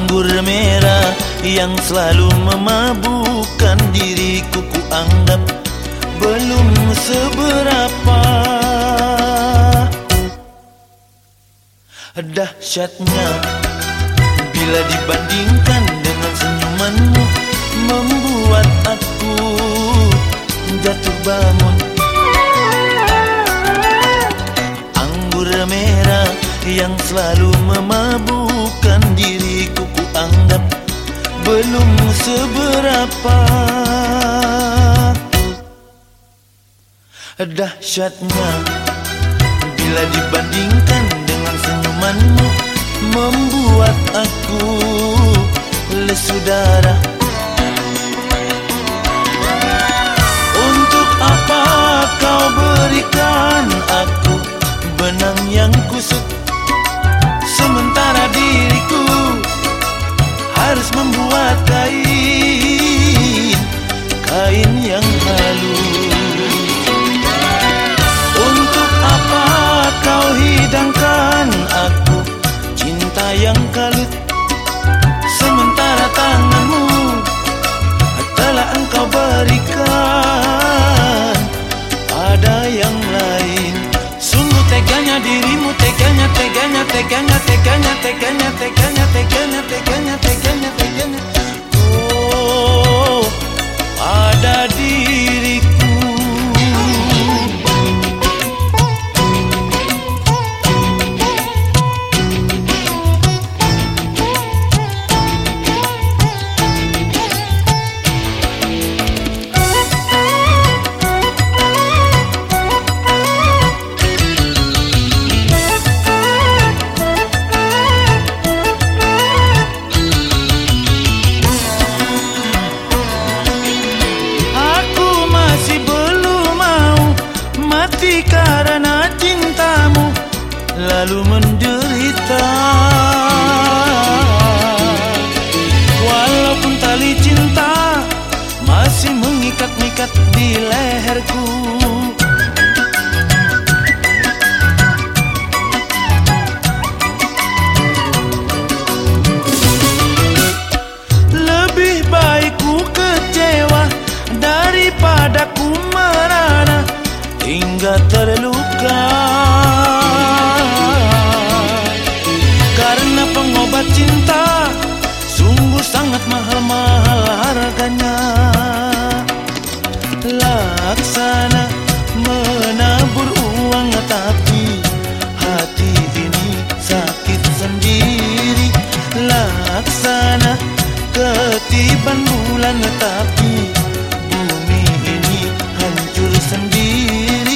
Anggur merah yang selalu memabukkan diriku, ku anggap belum seberapa. Dahsyatnya bila dibandingkan dengan senyumanmu, membuat aku jatuh bangun. Anggur merah yang selalu memabukkan diriku, ku anggap belum seberapa. Dahsyatnya bila dibandingkan dengan senyumanmu, membuat aku lesu darah. Untuk apa kau berikan aku benang yang kusut, sementara diriku harus membuat kain yang halus. Untuk apa kau hidangkan aku cinta yang kalut, sementara tanganmu telah engkau berikan pada yang lain. Sungguh teganya dirimu, teganya, teganya, teganya, teganya, teganya, teganya, teganya, teganya, teganya, teganya. Oh, pada diriku. Karena cintamu lalu menderita, walaupun tali cinta masih mengikat-ikat di leherku. Lebih baik ku kecewa daripada ku merana hingga terluka, karena pengobat cinta sungguh sangat mahal-mahal harganya. Laksana menabur uang, tapi hati ini sakit sendiri. Laksana ketiban bulan, tapi bumi ini hancur sendiri.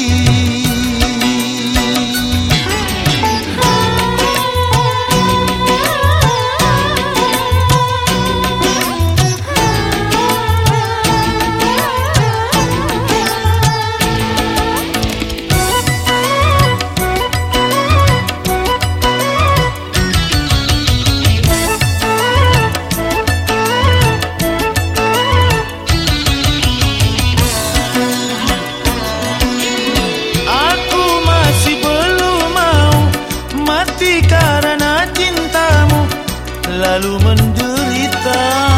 Karena cintamu lalu menderita,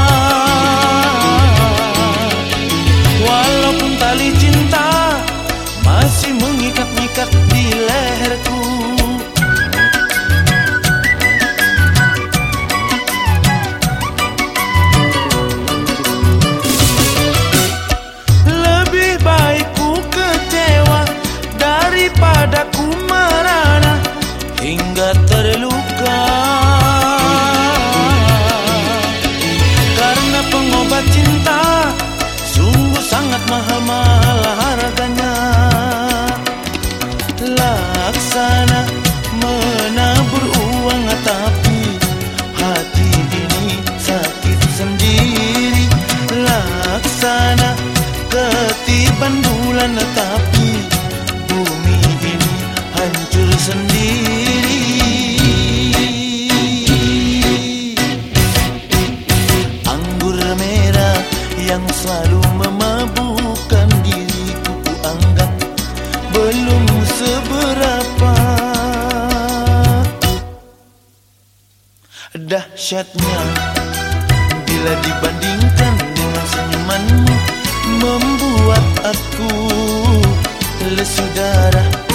walaupun tali cinta masih mengikat-ikat di leherku. Lebih baik ku kecewa daripada ku merana hingga terluka, karena pengobat cinta sungguh sangat mahal-mahal harganya. Laksana menabur uang, tapi hati ini sakit sendiri. Laksana ketiban bulan, tapi bumi ini hancur sendiri. Anggur merah yang selalu memabukkan diriku, ku anggap belum seberapa. Dahsyatnya bila dibandingkan dengan senyumanmu, membuat aku lesu darah.